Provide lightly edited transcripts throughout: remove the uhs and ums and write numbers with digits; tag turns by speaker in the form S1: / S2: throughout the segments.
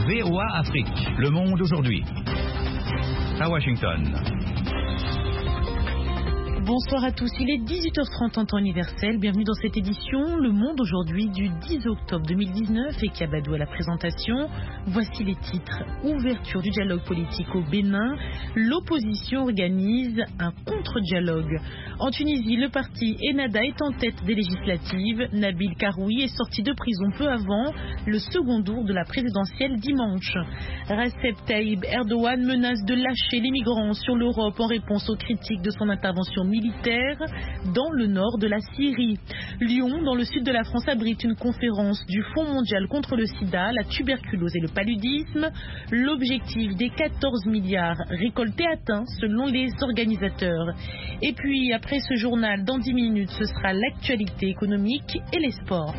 S1: VOA Afrique, le monde aujourd'hui. À Washington.
S2: Bonsoir à tous, il est 18h30 en temps universel. Bienvenue dans cette édition Le Monde aujourd'hui du 10 octobre 2019 et Kiabadou à la présentation. Voici les titres. Ouverture du dialogue politique au Bénin. L'opposition organise un contre-dialogue. En Tunisie, le parti Ennahda est en tête des législatives. Nabil Karoui est sorti de prison peu avant le second tour de la présidentielle dimanche. Recep Tayyip Erdogan menace de lâcher les migrants sur l'Europe en réponse aux critiques de son intervention militaire dans le nord de la Syrie. Lyon, dans le sud de la France, abrite une conférence du Fonds mondial contre le sida, la tuberculose et le paludisme. L'objectif des 14 milliards récoltés atteint selon les organisateurs. Et puis, après ce journal, dans 10 minutes, ce sera l'actualité économique et les sports.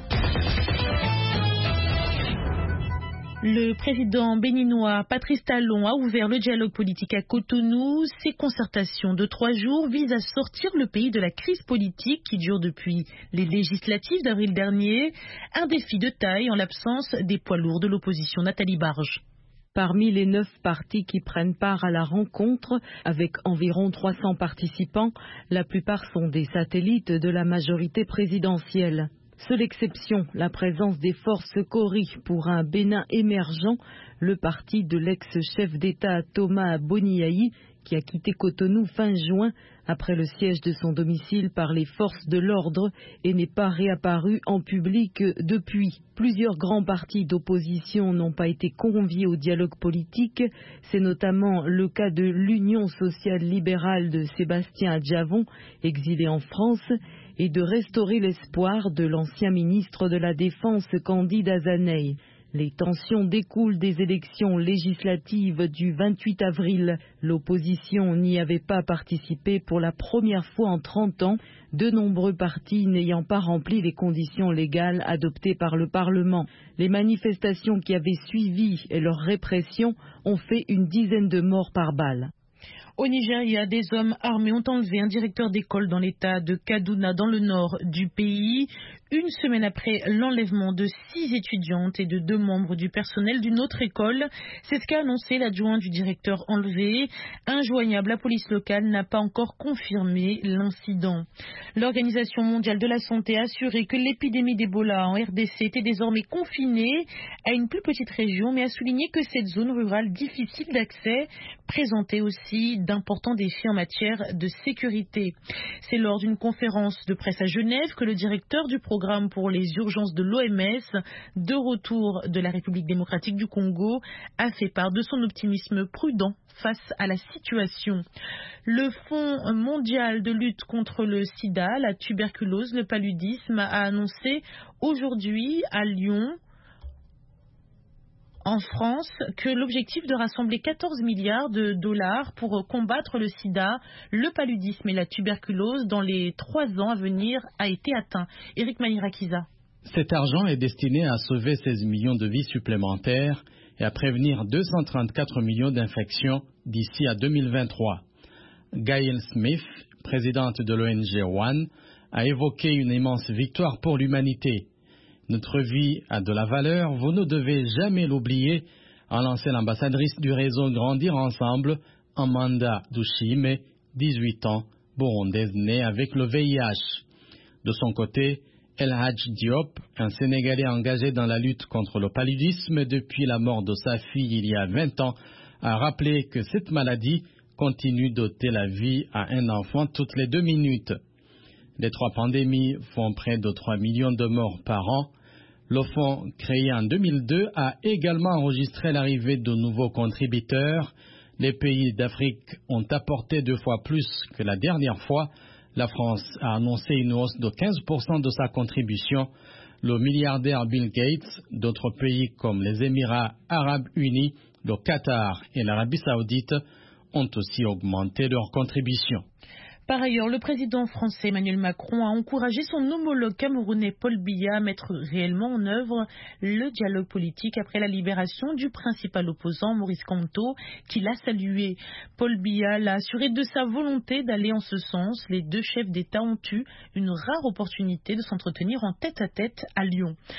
S2: Le président béninois Patrice Talon a ouvert le dialogue politique à Cotonou. Ces concertations de 3 jours visent à sortir le pays de la crise politique qui dure depuis les législatives d'avril dernier. Un défi de taille en l'absence des poids lourds de l'opposition. Nathalie Barge.
S3: Parmi les 9 partis qui prennent part à la rencontre, avec environ 300 participants, la plupart sont des satellites de la majorité présidentielle. Seule exception, la présence des forces Kori pour un Bénin émergent, le parti de l'ex-chef d'État Thomas Boniaï, qui a quitté Cotonou fin juin après le siège de son domicile par les forces de l'ordre et n'est pas réapparu en public depuis. Plusieurs grands partis d'opposition n'ont pas été conviés au dialogue politique. C'est notamment le cas de l'Union sociale libérale de Sébastien Adjavon, exilé en France, et de Restaurer l'espoir de l'ancien ministre de la Défense Candide Azaney. Les tensions découlent des élections législatives du 28 avril. L'opposition n'y avait pas participé pour la première fois en 30 ans, de nombreux partis n'ayant pas rempli les conditions légales adoptées par le Parlement. Les manifestations qui avaient suivi et leur répression ont fait une dizaine de morts par balle.
S2: Au Nigeria, des hommes armés ont enlevé un directeur d'école dans l'état de Kaduna, dans le nord du pays, une semaine après l'enlèvement de 6 étudiantes et de 2 membres du personnel d'une autre école. C'est ce qu'a annoncé l'adjoint du directeur enlevé. Injoignable, la police locale n'a pas encore confirmé l'incident. L'Organisation mondiale de la santé a assuré que l'épidémie d'Ebola en RDC était désormais confinée à une plus petite région, mais a souligné que cette zone rurale difficile d'accès présentait aussi d'importants défis en matière de sécurité. C'est lors d'une conférence de presse à Genève que le directeur du programme pour les urgences de l'OMS, de retour de la République démocratique du Congo, a fait part de son optimisme prudent face à la situation. Le Fonds mondial de lutte contre le sida, la tuberculose, le paludisme a annoncé aujourd'hui à Lyon, en France, que l'objectif de rassembler 14 milliards de dollars pour combattre le sida, le paludisme et la tuberculose dans les 3 ans à venir a été atteint. Éric Manirakiza.
S4: Cet argent est destiné à sauver 16 millions de vies supplémentaires et à prévenir 234 millions d'infections d'ici à 2023. Gail Smith, présidente de l'ONG One, a évoqué une immense victoire pour l'humanité. Notre vie a de la valeur, vous ne devez jamais l'oublier, a lancé l'ambassadrice du réseau Grandir Ensemble, Amanda Dushime, 18 ans, burundaise née avec le VIH. De son côté, El Hadj Diop, un Sénégalais engagé dans la lutte contre le paludisme depuis la mort de sa fille il y a 20 ans, a rappelé que cette maladie continue d'ôter la vie à un enfant toutes les 2 minutes. Les 3 pandémies font près de 3 millions de morts par an. Le fonds, créé en 2002, a également enregistré l'arrivée de nouveaux contributeurs. Les pays d'Afrique ont apporté 2 fois plus que la dernière fois. La France a annoncé une hausse de 15% de sa contribution. Le milliardaire Bill Gates, d'autres pays comme les Émirats arabes unis, le Qatar et l'Arabie saoudite ont aussi augmenté leur contribution.
S2: Par ailleurs, le président français Emmanuel Macron a encouragé son homologue camerounais Paul Biya à mettre réellement en œuvre le dialogue politique après la libération du principal opposant Maurice Kamto, qui l'a salué. Paul Biya l'a assuré de sa volonté d'aller en ce sens. Les 2 chefs d'État ont eu une rare opportunité de s'entretenir en tête-à-tête à Lyon.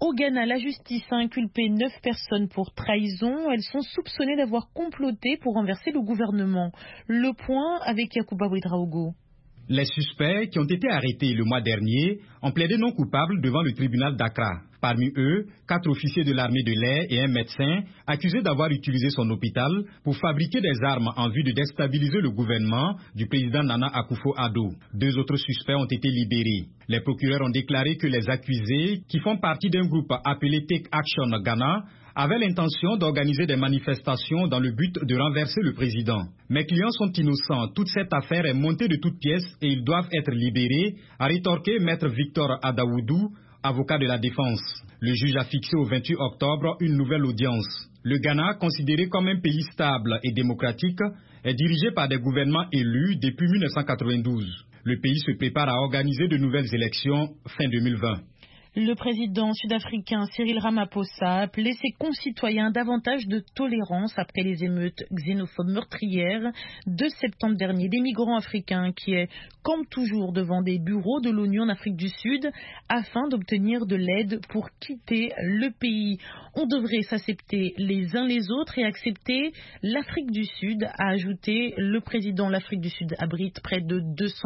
S2: Au Ghana, la justice a inculpé 9 personnes pour trahison. Elles sont soupçonnées d'avoir comploté pour renverser le gouvernement. Le point avec Yacouba Ouedraogo.
S5: Les suspects qui ont été arrêtés le mois dernier ont plaidé non coupables devant le tribunal d'Accra. Parmi eux, 4 officiers de l'armée de l'air et un médecin accusés d'avoir utilisé son hôpital pour fabriquer des armes en vue de déstabiliser le gouvernement du président Nana Akufo-Addo. 2 autres suspects ont été libérés. Les procureurs ont déclaré que les accusés, qui font partie d'un groupe appelé Take Action Ghana, avaient l'intention d'organiser des manifestations dans le but de renverser le président. Mes clients sont innocents. Toute cette affaire est montée de toutes pièces et ils doivent être libérés, a rétorqué Maître Victor Adaoudou, avocat de la défense. Le juge a fixé au 28 octobre une nouvelle audience. Le Ghana, considéré comme un pays stable et démocratique, est dirigé par des gouvernements élus depuis 1992. Le pays se prépare à organiser de nouvelles élections fin 2020.
S2: Le président sud-africain Cyril Ramaphosa a appelé ses concitoyens davantage de tolérance après les émeutes xénophobes meurtrières de septembre dernier. Des migrants africains qui campent toujours devant des bureaux de l'ONU en Afrique du Sud afin d'obtenir de l'aide pour quitter le pays. On devrait s'accepter les uns les autres et accepter l'Afrique du Sud, a ajouté le président. L'Afrique du Sud abrite près de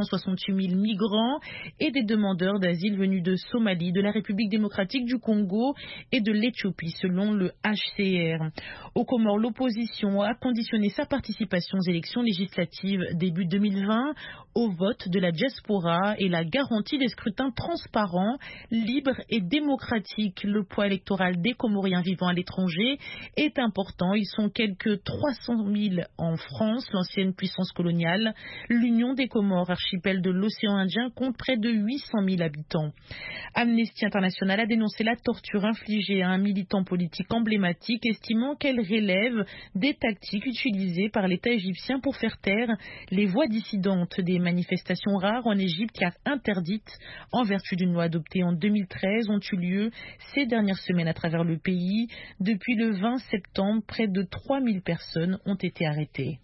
S2: 268 000 migrants et des demandeurs d'asile venus de Somalie, de la République démocratique du Congo et de l'Éthiopie, selon le HCR. Aux Comores, l'opposition a conditionné sa participation aux élections législatives début 2020 au vote de la diaspora et la garantie des scrutins transparents, libres et démocratiques. Le poids électoral des Comoriens vivant à l'étranger est important. Ils sont quelques 300 000 en France, l'ancienne puissance coloniale. L'Union des Comores, archipel de l'océan Indien, compte près de 800 000 habitants. Amnesty International a dénoncé la torture infligée à un militant politique emblématique, estimant qu'elle relève des tactiques utilisées par l'État égyptien pour faire taire les voix dissidentes. Des manifestations rares en Égypte car interdites en vertu d'une loi adoptée en 2013 ont eu lieu ces dernières semaines à travers le pays. Depuis le 20 septembre, près de 3000 personnes ont été arrêtées.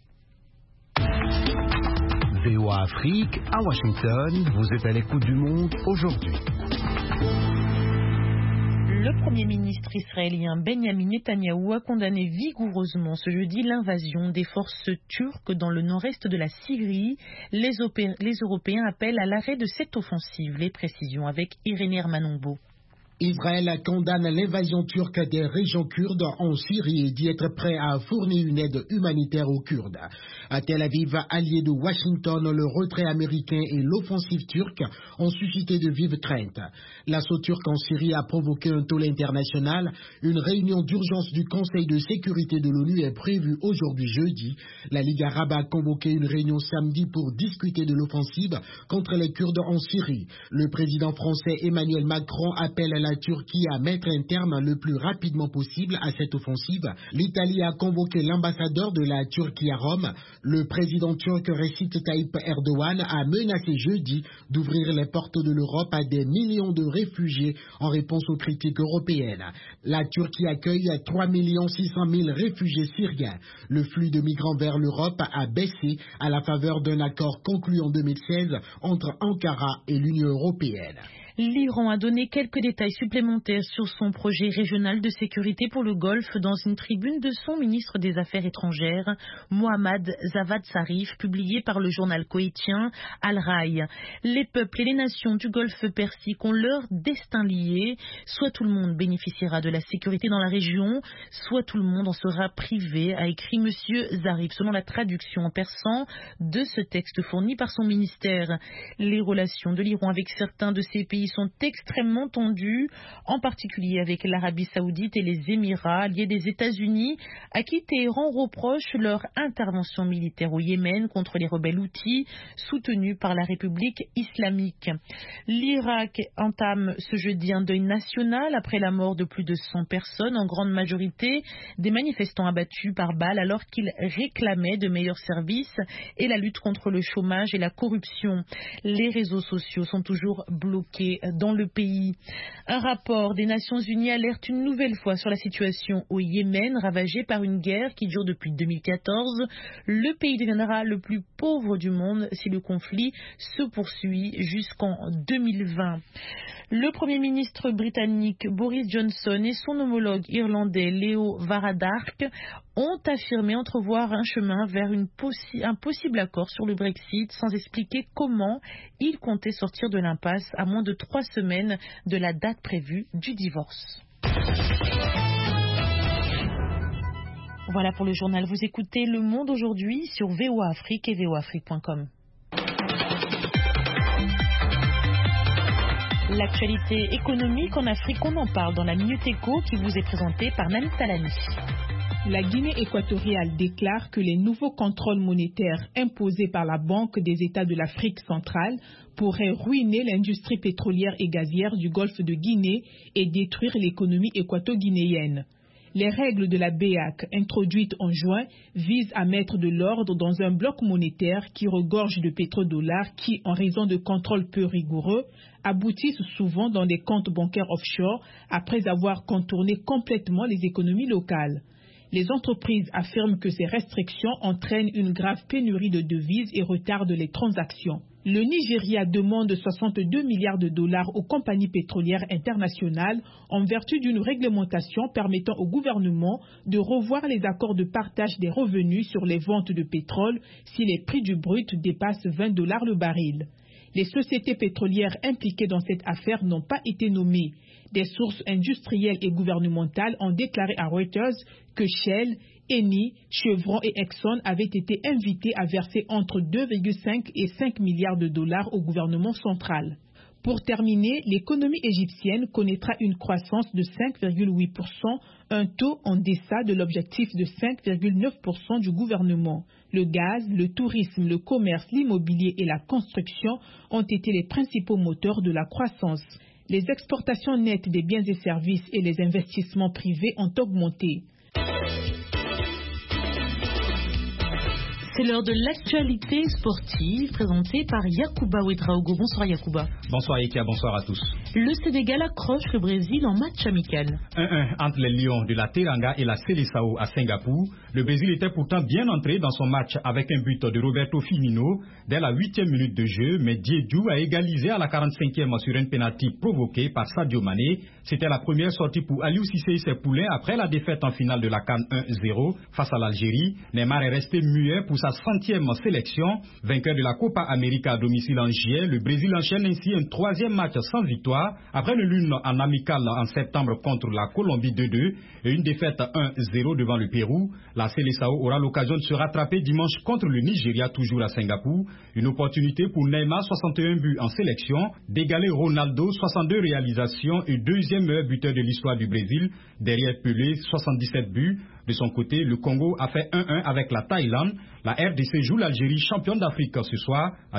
S6: VOA Afrique, à Washington, vous êtes à l'écoute du monde aujourd'hui.
S2: Le Premier ministre israélien Benjamin Netanyahou a condamné vigoureusement ce jeudi l'invasion des forces turques dans le nord-est de la Syrie. Les Européens appellent à l'arrêt de cette offensive. Les précisions avec Irénée Hermanonbo.
S7: Israël condamne l'invasion turque des régions kurdes en Syrie et dit être prêt à fournir une aide humanitaire aux Kurdes. À Tel Aviv, alliés de Washington, le retrait américain et l'offensive turque ont suscité de vives craintes. L'assaut turc en Syrie a provoqué un tollé international. Une réunion d'urgence du Conseil de sécurité de l'ONU est prévue aujourd'hui jeudi. La Ligue arabe a convoqué une réunion samedi pour discuter de l'offensive contre les Kurdes en Syrie. Le président français Emmanuel Macron appelle la Turquie à mettre un terme le plus rapidement possible à cette offensive. L'Italie a convoqué l'ambassadeur de la Turquie à Rome. Le président turc Recep Tayyip Erdogan a menacé jeudi d'ouvrir les portes de l'Europe à des millions de réfugiés en réponse aux critiques européennes. La Turquie accueille 3 600 000 réfugiés syriens. Le flux de migrants vers l'Europe a baissé à la faveur d'un accord conclu en 2016 entre Ankara et l'Union européenne.
S2: L'Iran a donné quelques détails supplémentaires sur son projet régional de sécurité pour le Golfe dans une tribune de son ministre des Affaires étrangères, Mohammad Javad Zarif, publiée par le journal koweïtien Al-Rai. Les peuples et les nations du Golfe Persique ont leur destin lié. Soit tout le monde bénéficiera de la sécurité dans la région, soit tout le monde en sera privé, a écrit M. Zarif, selon la traduction en persan de ce texte fourni par son ministère. Les relations de l'Iran avec certains de ces pays sont extrêmement tendus, en particulier avec l'Arabie Saoudite et les Émirats, alliés des États-Unis, à qui Téhéran reproche leur intervention militaire au Yémen contre les rebelles houthis soutenus par la République islamique. L'Irak entame ce jeudi un deuil national après la mort de plus de 100 personnes, en grande majorité des manifestants abattus par balles alors qu'ils réclamaient de meilleurs services et la lutte contre le chômage et la corruption. Les réseaux sociaux sont toujours bloqués sécurité dans le pays. Un rapport des Nations Unies alerte une nouvelle fois sur la situation au Yémen, ravagé par une guerre qui dure depuis 2014. Le pays deviendra le plus pauvre du monde si le conflit se poursuit jusqu'en 2020. Le Premier ministre britannique Boris Johnson et son homologue irlandais Leo Varadkar ont affirmé entrevoir un chemin vers un possible accord sur le Brexit sans expliquer comment ils comptaient sortir de l'impasse à moins de 3 semaines de la date prévue du divorce. Voilà pour le journal. Vous écoutez Le Monde aujourd'hui sur VOA Afrique et voaafrique.com. L'actualité économique en Afrique, on en parle dans la Minute Éco qui vous est présentée par Nani Talani.
S8: La Guinée équatoriale déclare que les nouveaux contrôles monétaires imposés par la Banque des États de l'Afrique centrale pourraient ruiner l'industrie pétrolière et gazière du golfe de Guinée et détruire l'économie équato-guinéenne. Les règles de la BEAC, introduites en juin, visent à mettre de l'ordre dans un bloc monétaire qui regorge de pétrodollars qui, en raison de contrôles peu rigoureux, aboutissent souvent dans des comptes bancaires offshore après avoir contourné complètement les économies locales. Les entreprises affirment que ces restrictions entraînent une grave pénurie de devises et retardent les transactions. Le Nigeria demande 62 milliards de dollars aux compagnies pétrolières internationales en vertu d'une réglementation permettant au gouvernement de revoir les accords de partage des revenus sur les ventes de pétrole si les prix du brut dépassent 20 dollars le baril. Les sociétés pétrolières impliquées dans cette affaire n'ont pas été nommées. Des sources industrielles et gouvernementales ont déclaré à Reuters que Shell, Eni, Chevron et Exxon avaient été invités à verser entre 2,5 et 5 milliards de dollars au gouvernement central. Pour terminer, l'économie égyptienne connaîtra une croissance de 5,8%, un taux en deçà de l'objectif de 5,9% du gouvernement. Le gaz, le tourisme, le commerce, l'immobilier et la construction ont été les principaux moteurs de la croissance. Les exportations nettes des biens et services et les investissements privés ont augmenté.
S2: C'est l'heure de l'actualité sportive présentée par Yacouba Ouedraogo. Bonsoir Yacouba.
S5: Bonsoir Ekia, bonsoir à tous.
S2: Le Sénégal accroche le Brésil en match amical.
S5: 1-1 entre les Lions de la Teranga et la Seleção à Singapour. Le Brésil était pourtant bien entré dans son match avec un but de Roberto Firmino dès la 8e minute de jeu, mais Diédhiou a égalisé à la 45e sur un penalty provoqué par Sadio Mané. C'était la première sortie pour Aliou Cissé et ses poulains après la défaite en finale de la CAN 1-0 face à l'Algérie. Neymar est resté muet pour sa 100e sélection. Vainqueur de la Copa América à domicile en juillet, le Brésil enchaîne ainsi un 3e match sans victoire après une lune en amical en septembre contre la Colombie 2-2 et une défaite 1-0 devant le Pérou. La Seleção aura l'occasion de se rattraper dimanche contre le Nigeria, toujours à Singapour. Une opportunité pour Neymar, 61 buts en sélection, d'égaler Ronaldo, 62 réalisations et deuxième meilleur buteur de l'histoire du Brésil, derrière Pelé, 77 buts. De son côté, le Congo a fait 1-1 avec la Thaïlande. La RDC joue l'Algérie, championne d'Afrique ce soir à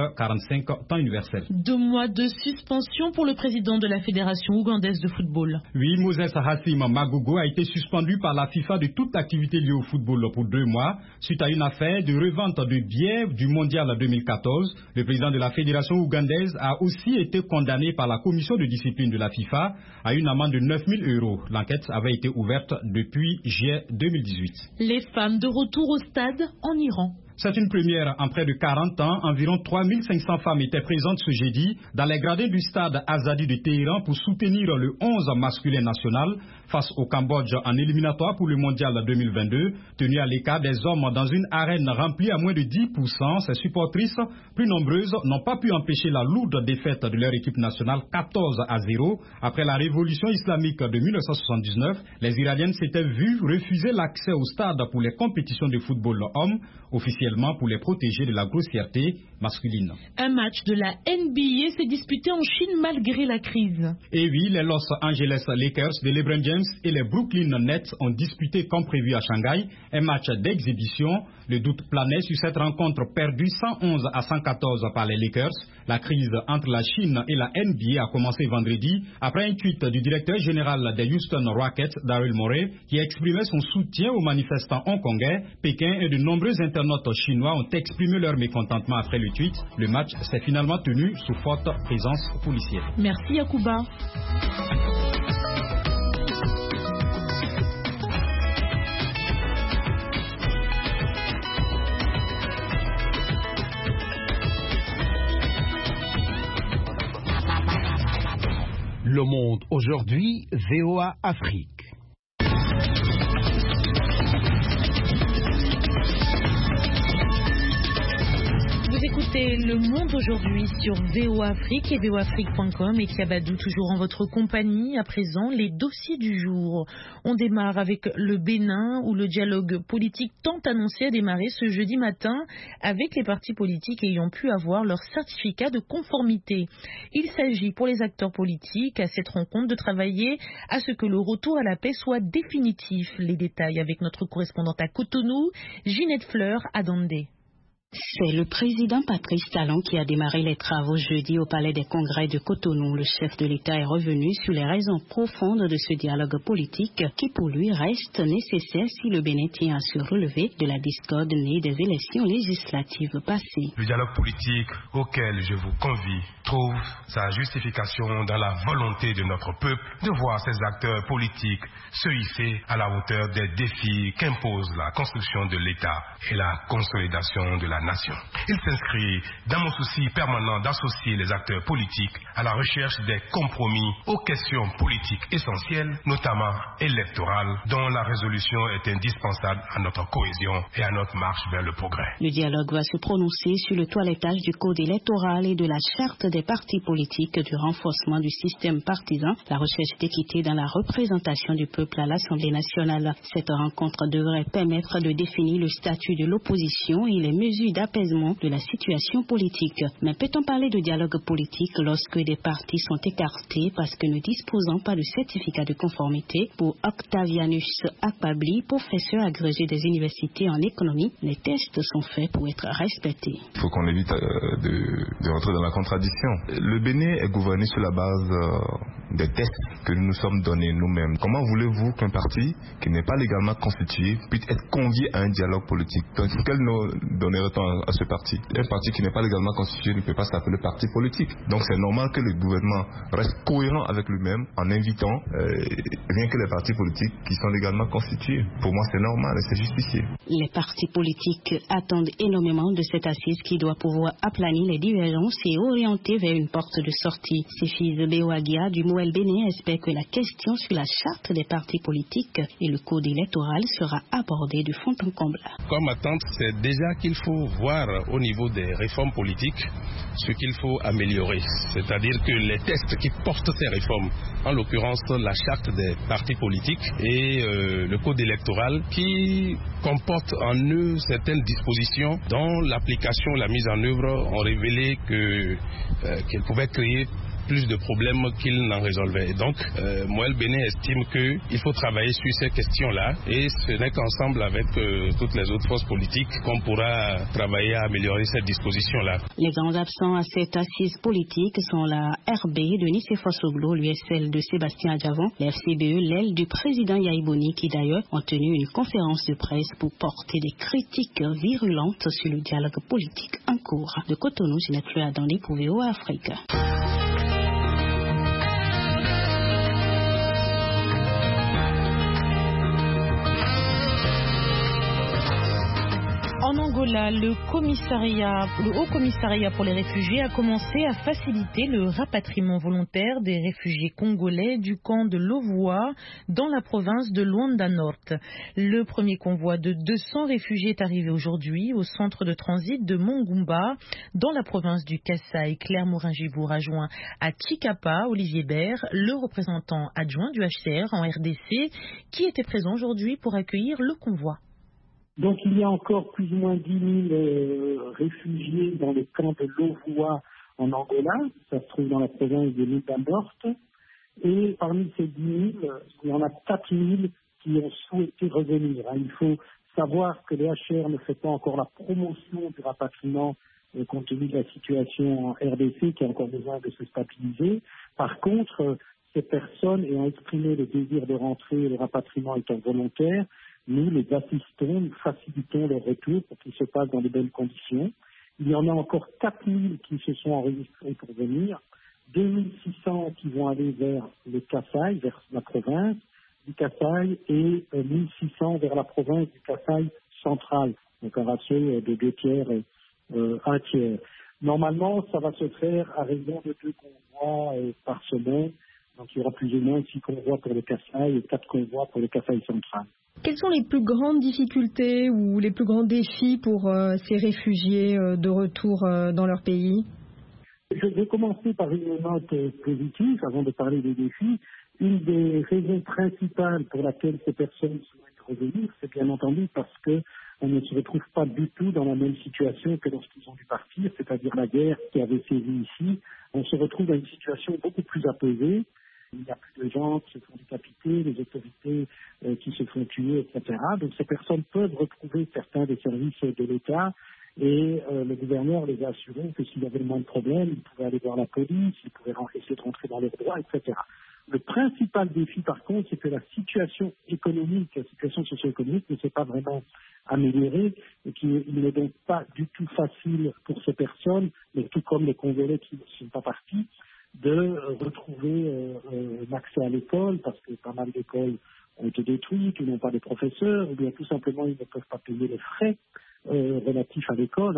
S5: 19h45, temps universel.
S2: 2 mois de suspension pour le président de la Fédération ougandaise de football.
S5: Oui, Moses Hassim Magogo a été suspendu par la FIFA de toute activité liée au football pour 2 mois suite à une affaire de revente de billets du mondial 2014. Le président de la Fédération ougandaise a aussi été condamné par la commission de discipline de la FIFA à une amende de 9 000 €. L'enquête avait été ouverte depuis juillet 2018.
S2: Les femmes de retour au stade en Iran.
S5: C'est une première en près de 40 ans. Environ 3500 femmes étaient présentes ce jeudi dans les gradins du stade Azadi de Téhéran pour soutenir le 11 masculin national face au Cambodge en éliminatoire pour le mondial 2022. Tenu à l'écart des hommes dans une arène remplie à moins de 10%, ces supportrices plus nombreuses n'ont pas pu empêcher la lourde défaite de leur équipe nationale 14-0. Après la révolution islamique de 1979, les Iraniennes s'étaient vues refuser l'accès au stade pour les compétitions de football homme, officiellement pour les protéger de la grossièreté masculine.
S2: Un match de la NBA s'est disputé en Chine malgré la crise.
S5: Et oui, les Los Angeles Lakers de LeBron James et les Brooklyn Nets ont disputé comme prévu à Shanghai un match d'exhibition. Le doute planait sur cette rencontre perdue 111-114 par les Lakers. La crise entre la Chine et la NBA a commencé vendredi après un tweet du directeur général des Houston Rockets, Daryl Morey, qui exprimait son soutien aux manifestants hongkongais. Pékin et de nombreux internautes chinois ont exprimé leur mécontentement après le retweets, le match s'est finalement tenu sous forte présence policière.
S2: Merci Yacouba.
S6: Le Monde aujourd'hui, VOA Afrique.
S2: Écoutez Le Monde aujourd'hui sur VOA Afrique et voafrique.com et Kiabadou toujours en votre compagnie. À présent, les dossiers du jour. On démarre avec le Bénin où le dialogue politique tant annoncé a démarré ce jeudi matin avec les partis politiques ayant pu avoir leur certificat de conformité. Il s'agit pour les acteurs politiques à cette rencontre de travailler à ce que le retour à la paix soit définitif. Les détails avec notre correspondante à Cotonou, Ginette Fleur à Dandé.
S9: C'est le président Patrice Talon qui a démarré les travaux jeudi au Palais des Congrès de Cotonou. Le chef de l'État est revenu sur les raisons profondes de ce dialogue politique qui pour lui reste nécessaire si le Bénin tient à se relever de la discorde née des élections législatives passées.
S10: Le dialogue politique auquel je vous convie trouve sa justification dans la volonté de notre peuple de voir ses acteurs politiques se hisser à la hauteur des défis qu'impose la construction de l'État et la consolidation de la nation. Il s'inscrit dans mon souci permanent d'associer les acteurs politiques à la recherche des compromis aux questions politiques essentielles, notamment électorales, dont la résolution est indispensable à notre cohésion et à notre marche vers le progrès.
S9: Le dialogue va se prononcer sur le toilettage du code électoral et de la charte des partis politiques, du renforcement du système partisan, la recherche d'équité dans la représentation du peuple à l'Assemblée nationale. Cette rencontre devrait permettre de définir le statut de l'opposition et les mesures d'apaisement de la situation politique. Mais peut-on parler de dialogue politique lorsque des partis sont écartés parce que ne disposant pas de certificat de conformité? Pour Octavianus Akpabli, professeur agrégé des universités en économie, les tests sont faits pour être respectés.
S11: Il faut qu'on évite de rentrer dans la contradiction. Le Bénin est gouverné sur la base des tests que nous nous sommes donnés nous-mêmes. Comment voulez-vous qu'un parti qui n'est pas légalement constitué puisse être convié à un dialogue politique? Donc, quel nom donnerait-on à ce parti? Un parti qui n'est pas légalement constitué ne peut pas s'appeler parti politique. Donc c'est normal que le gouvernement reste cohérent avec lui-même en invitant rien que les partis politiques qui sont légalement constitués. Pour moi c'est normal et c'est justifié.
S9: Les partis politiques attendent énormément de cette assise qui doit pouvoir aplanir les divergences et orienter vers une porte de sortie. Sefis Beouagia du Mouel Bénin espère que la question sur la charte des partis politiques et le code électoral sera abordée de fond en comble.
S12: Comme attente, c'est déjà qu'il faut voir au niveau des réformes politiques ce qu'il faut améliorer. C'est-à-dire que les textes qui portent ces réformes, en l'occurrence la charte des partis politiques et le code électoral qui comportent en eux certaines dispositions dont l'application, la mise en œuvre ont révélé qu'elles pouvaient créer plus de problèmes qu'il n'en résolvait. Et donc, Mouel Bénin estime qu'il faut travailler sur ces questions-là et ce n'est qu'ensemble avec toutes les autres forces politiques qu'on pourra travailler à améliorer cette disposition-là.
S9: Les grands absents à cette assise politique sont la RB de Nicéphore Soglo, l'USL de Sébastien Adjavon, l'FCBE, l'aile du président Yaïboni qui d'ailleurs ont tenu une conférence de presse pour porter des critiques virulentes sur le dialogue politique en cours. De Cotonou, Ginette Fleur à Dandé pour VOA Afrique.
S2: En Angola, le Haut Commissariat pour les réfugiés a commencé à faciliter le rapatriement volontaire des réfugiés congolais du camp de Lovoa dans la province de Luanda Norte. Le premier convoi de 200 réfugiés est arrivé aujourd'hui au centre de transit de Mongumba dans la province du Kasaï. Claire Morin-Gibour a joint à Chikapa Olivier Bert, le représentant adjoint du HCR en RDC, qui était présent aujourd'hui pour accueillir le convoi.
S13: Donc il y a encore plus ou moins 10 000 réfugiés dans le camp de Lovoa en Angola, ça se trouve dans la province de Luanda Norte, et parmi ces 10 000, il y en a 4 000 qui ont souhaité revenir. Il faut savoir que le HCR ne fait pas encore la promotion du rapatriement compte tenu de la situation en RDC qui a encore besoin de se stabiliser. Par contre, ces personnes ayant exprimé le désir de rentrer, le rapatriement étant volontaire, nous les assistons, nous facilitons leur retour pour qu'ils se passent dans de bonnes conditions. Il y en a encore 4000 qui se sont enregistrés pour venir, 2600 qui vont aller vers le Kasaï, vers la province du Kasaï, et 1600 vers la province du Kasaï central, donc un ratio de 2 tiers et 1 tiers. Normalement, ça va se faire à raison de 2 convois par semaine, donc il y aura plus ou moins 6 convois pour le Kasaï et 4 convois pour le Kasaï central.
S14: Quelles sont les plus grandes difficultés ou les plus grands défis pour ces réfugiés de retour dans leur pays?
S13: Je vais commencer par une note positive avant de parler des défis. Une des raisons principales pour laquelle ces personnes souhaitent revenir, c'est bien entendu parce qu'on ne se retrouve pas du tout dans la même situation que lorsqu'ils ont dû partir, c'est-à-dire la guerre qui avait sévi ici. On se retrouve dans une situation beaucoup plus apaisée. Il n'y a plus de gens qui se font décapiter, les autorités qui se font tuer, etc. Donc ces personnes peuvent retrouver certains des services de l'État et le gouverneur les a assurés que s'il y avait le moins de problèmes, ils pouvaient aller voir la police, ils pouvaient essayer de rentrer dans leurs droits, etc. Le principal défi, par contre, c'est que la situation économique, la situation socio-économique ne s'est pas vraiment améliorée et qu'il n'est donc pas du tout facile pour ces personnes, mais tout comme les Congolais qui ne sont pas partis, de retrouver l'accès à l'école, parce que pas mal d'écoles ont été détruites, ils n'ont pas de professeurs, ou bien tout simplement ils ne peuvent pas payer les frais relatifs à l'école,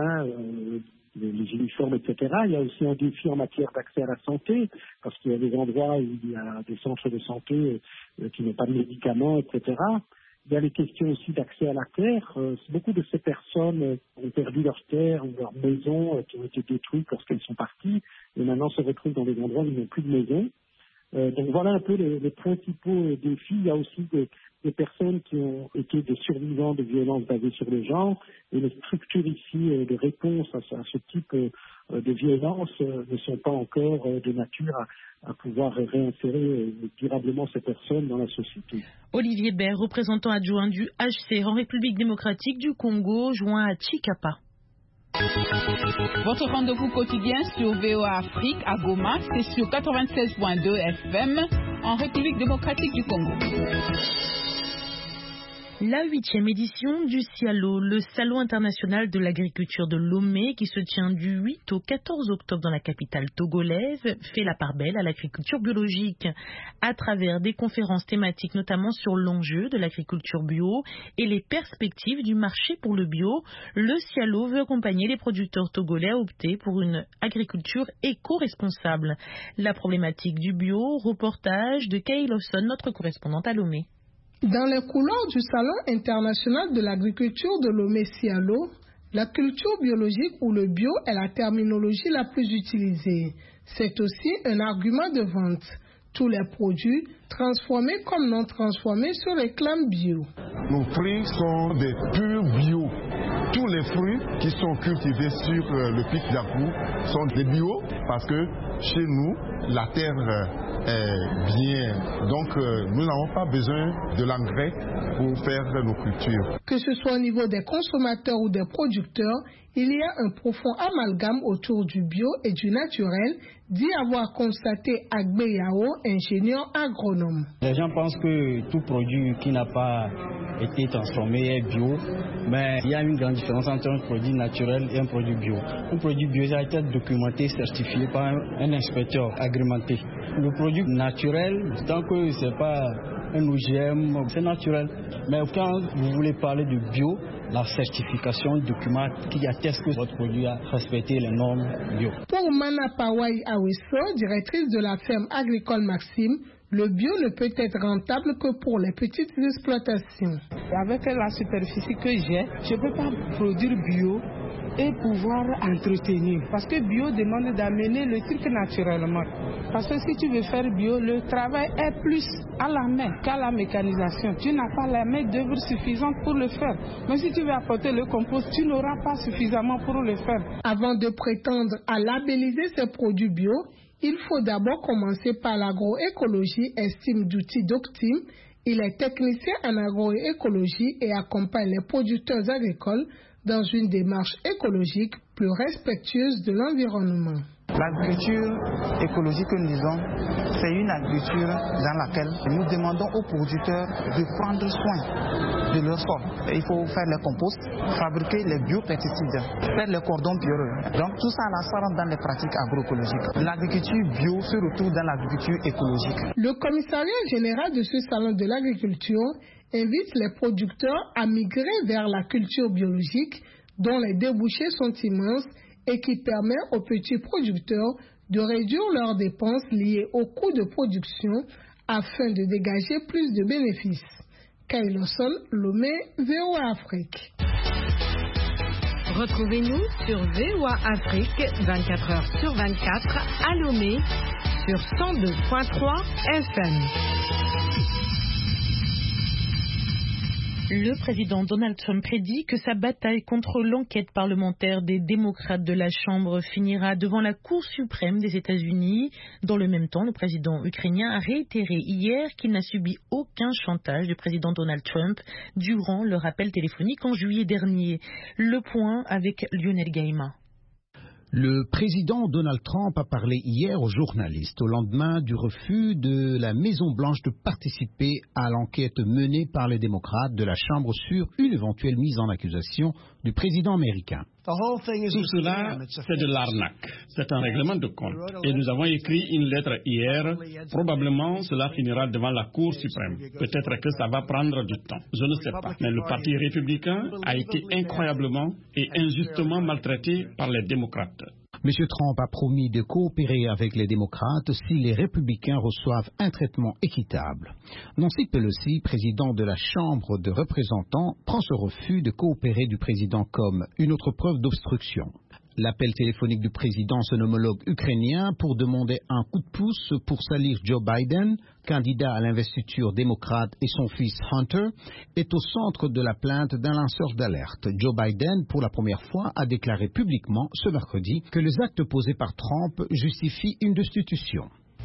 S13: les uniformes, etc. Il y a aussi un défi en matière d'accès à la santé, parce qu'il y a des endroits où il y a des centres de santé qui n'ont pas de médicaments, etc. Il y a les questions aussi d'accès à la terre. Beaucoup de ces personnes ont perdu leur terre ou leur maison qui ont été détruites lorsqu'elles sont parties et maintenant se retrouvent dans des endroits où ils n'ont plus de maison. Donc voilà un peu les principaux défis. Il y a aussi des personnes qui ont été des survivants de violences basées sur le genre et les structures ici de réponse à ce type de violence ne sont pas encore de nature à pouvoir réinsérer durablement ces personnes dans la société.
S2: Olivier Baird, représentant adjoint du HCR en République démocratique du Congo, joint à Chikapa.
S8: Votre rendez-vous quotidien sur VOA Afrique à Goma, c'est sur 96.2 FM en République démocratique du Congo.
S2: La 8e édition du CIALO, le Salon international de l'agriculture de Lomé, qui se tient du 8 au 14 octobre dans la capitale togolaise, fait la part belle à l'agriculture biologique. À travers des conférences thématiques, notamment sur l'enjeu de l'agriculture bio et les perspectives du marché pour le bio, le CIALO veut accompagner les producteurs togolais à opter pour une agriculture éco-responsable. La problématique du bio, reportage de Kay Lawson, notre correspondante à Lomé.
S15: Dans les couloirs du Salon international de l'agriculture de Lomé CIALO, la culture biologique ou le bio est la terminologie la plus utilisée. C'est aussi un argument de vente. Tous les produits, transformés comme non transformés, se réclament bio.
S16: Nos fruits sont des purs bio. Tous les fruits qui sont cultivés sur le pic d'Akou sont des bio parce que chez nous, la terre est bien. Donc, nous n'avons pas besoin de l'engrais pour faire nos cultures.
S15: Que ce soit au niveau des consommateurs ou des producteurs, il y a un profond amalgame autour du bio et du naturel, dit avoir constaté Agbe Yao, ingénieur agronome.
S17: Les gens pensent que tout produit qui n'a pas été transformé est bio, mais il y a une grande différence entre un produit naturel et un produit bio. Un produit bio a été documenté, certifié par un inspecteur agrémenté. Le produit naturel, tant que ce n'est pas un OGM, c'est naturel. Mais quand vous voulez parler de bio, la certification document qui atteste que votre produit a respecté les normes bio.
S15: Pour Mana Pawai Aweso, directrice de la ferme agricole Maxime, le bio ne peut être rentable que pour les petites exploitations.
S18: Avec la superficie que j'ai, je ne peux pas produire bio et pouvoir entretenir. Parce que bio demande d'amener le truc naturellement. Parce que si tu veux faire bio, le travail est plus à la main qu'à la mécanisation. Tu n'as pas la main d'œuvre suffisante pour le faire. Mais si tu veux apporter le compost, tu n'auras pas suffisamment pour le faire.
S15: Avant de prétendre à labelliser ces produits bio, il faut d'abord commencer par l'agroécologie, estime d'outils d'Octime. Il est technicien en agroécologie et accompagne les producteurs agricoles dans une démarche écologique plus respectueuse de l'environnement.
S19: L'agriculture écologique que nous disons, c'est une agriculture dans laquelle nous demandons aux producteurs de prendre soin de leur sol. Il faut faire le compost, fabriquer les biopesticides, faire le cordon pierreux. Donc tout ça, là, ça rentre dans les pratiques agroécologiques. L'agriculture bio se retrouve dans l'agriculture écologique.
S15: Le commissariat général de ce salon de l'agriculture invite les producteurs à migrer vers la culture biologique dont les débouchés sont immenses et qui permet aux petits producteurs de réduire leurs dépenses liées aux coûts de production afin de dégager plus de bénéfices. Kailoson, Lomé, VOA Afrique.
S3: Retrouvez-nous sur VOA Afrique 24 heures sur 24 à Lomé sur 102.3 FM.
S2: Le président Donald Trump prédit que sa bataille contre l'enquête parlementaire des démocrates de la Chambre finira devant la Cour suprême des États-Unis. Dans le même temps, le président ukrainien a réitéré hier qu'il n'a subi aucun chantage du président Donald Trump durant leur appel téléphonique en juillet dernier. Le point avec Lionel Gaïma.
S20: Le président Donald Trump a parlé hier aux journalistes au lendemain du refus de la Maison-Blanche de participer à l'enquête menée par les démocrates de la Chambre sur une éventuelle mise en accusation du président américain.
S21: Tout cela, c'est de l'arnaque. C'est un règlement de compte. Et nous avons écrit une lettre hier. Probablement, cela finira devant la Cour suprême. Peut-être que ça va prendre du temps. Je ne sais pas. Mais le Parti républicain a été incroyablement et injustement maltraité par les démocrates.
S20: M. Trump a promis de coopérer avec les démocrates si les républicains reçoivent un traitement équitable. Nancy Pelosi, président de la Chambre de représentants, prend ce refus de coopérer du président comme une autre preuve d'obstruction. L'appel téléphonique du président, son homologue ukrainien, pour demander un coup de pouce pour salir Joe Biden, candidat à l'investiture démocrate, et son fils Hunter, est au centre de la plainte d'un lanceur d'alerte. Joe Biden, pour la première fois, a déclaré publiquement ce mercredi que les actes posés par Trump justifient une destitution.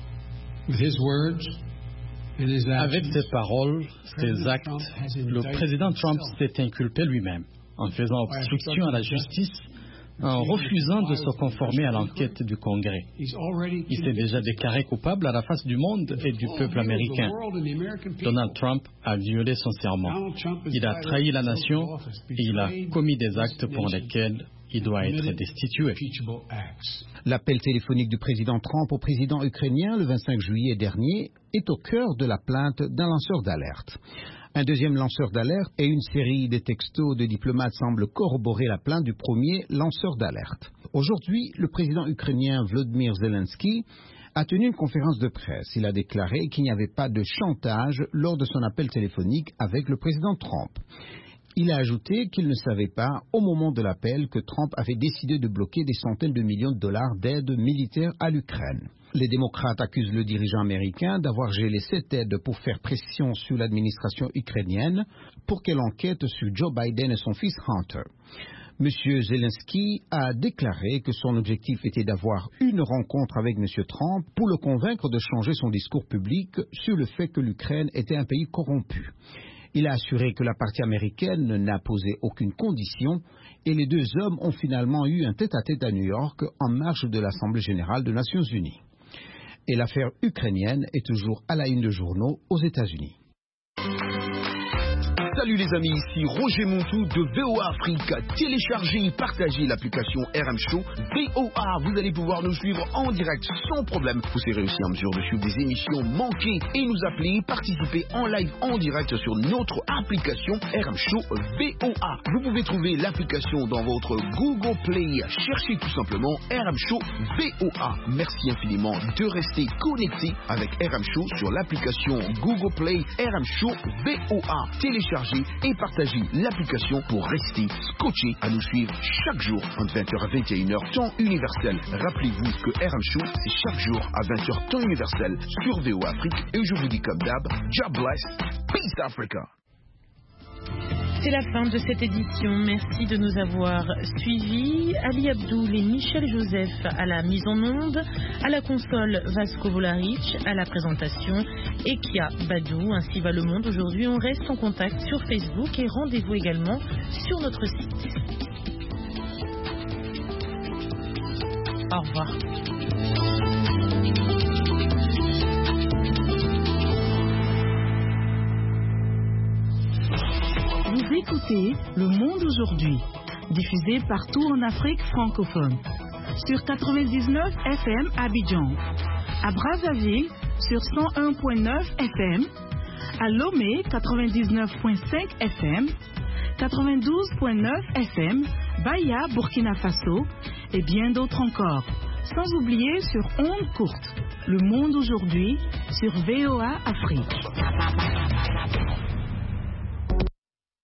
S4: Avec ses paroles, ses actes, le président Trump s'est inculpé lui-même en faisant obstruction à la justice, en refusant de se conformer à l'enquête du Congrès. Il s'est déjà déclaré coupable à la face du monde et du peuple américain. Donald Trump a violé son serment. Il a trahi la nation et il a commis des actes pour lesquels il doit être destitué.
S20: L'appel téléphonique du président Trump au président ukrainien le 25 juillet dernier est au cœur de la plainte d'un lanceur d'alerte. Un deuxième lanceur d'alerte et une série de textos de diplomates semblent corroborer la plainte du premier lanceur d'alerte. Aujourd'hui, le président ukrainien Volodymyr Zelensky a tenu une conférence de presse. Il a déclaré qu'il n'y avait pas de chantage lors de son appel téléphonique avec le président Trump. Il a ajouté qu'il ne savait pas, au moment de l'appel, que Trump avait décidé de bloquer des centaines de millions de dollars d'aide militaire à l'Ukraine. Les démocrates accusent le dirigeant américain d'avoir gelé cette aide pour faire pression sur l'administration ukrainienne pour qu'elle enquête sur Joe Biden et son fils Hunter. M. Zelensky a déclaré que son objectif était d'avoir une rencontre avec M. Trump pour le convaincre de changer son discours public sur le fait que l'Ukraine était un pays corrompu. Il a assuré que la partie américaine n'a posé aucune condition et les deux hommes ont finalement eu un tête-à-tête à New York en marge de l'Assemblée générale des Nations unies. Et l'affaire ukrainienne est toujours à la une de journaux aux États-Unis.
S22: Salut les amis, ici Roger Montou de VOA Afrique. Téléchargez et partagez l'application RM Show VOA. Vous allez pouvoir nous suivre en direct sans problème. Vous serez aussi en mesure de suivre des émissions manquées et nous appeler, participer en live en direct sur notre application RM Show VOA. Vous pouvez trouver l'application dans votre Google Play. Cherchez tout simplement RM Show VOA. Merci infiniment de rester connecté avec RM Show sur l'application Google Play RM Show VOA. Téléchargez et partagez l'application pour rester scotché à nous suivre chaque jour entre 20h à 21h temps universel. Rappelez-vous que RM Show c'est chaque jour à 20h temps universel sur VOA Afrique et je vous dis comme d'hab, God bless, peace Africa.
S2: C'est la fin de cette édition. Merci de nous avoir suivis. Ali Abdoul et Michel Joseph à la mise en onde, à la console Vasco Volaric, à la présentation Ekia Badou. Ainsi va le monde aujourd'hui. On reste en contact sur Facebook et rendez-vous également sur notre site. Au revoir.
S1: Vous écoutez Le Monde aujourd'hui, diffusé partout en Afrique francophone. Sur 99 FM Abidjan, à Brazzaville sur 101.9 FM, à Lomé 99.5 FM, 92.9 FM, Baya, Burkina Faso et bien d'autres encore. Sans oublier sur ondes courtes. Le Monde aujourd'hui sur VOA Afrique.